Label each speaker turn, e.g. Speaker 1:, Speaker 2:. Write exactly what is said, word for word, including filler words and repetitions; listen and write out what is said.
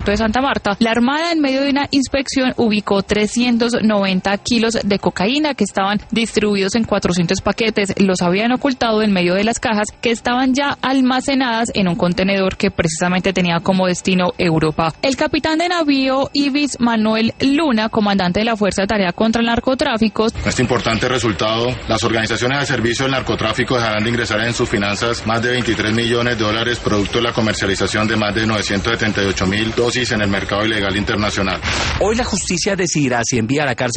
Speaker 1: de Santa Marta, la Armada en medio de una inspección ubicó trescientos noventa kilos de cocaína que estaban distribuidos en cuatrocientos paquetes. Los habían ocultado en medio de las cajas que estaban ya almacenadas en un contenedor que precisamente tenía como destino Europa. El capitán de navío Ibis Manuel Luna, comandante de la Fuerza de Tarea contra el Narcotráfico.
Speaker 2: Este importante resultado, las organizaciones al servicio del narcotráfico dejarán de ingresar en sus finanzas más de veintitrés millones de dólares producto de la comercialización de más de novecientos setenta y ocho mil dosis en el mercado ilegal internacional.
Speaker 3: Hoy la justicia decidirá si envía a la cárcel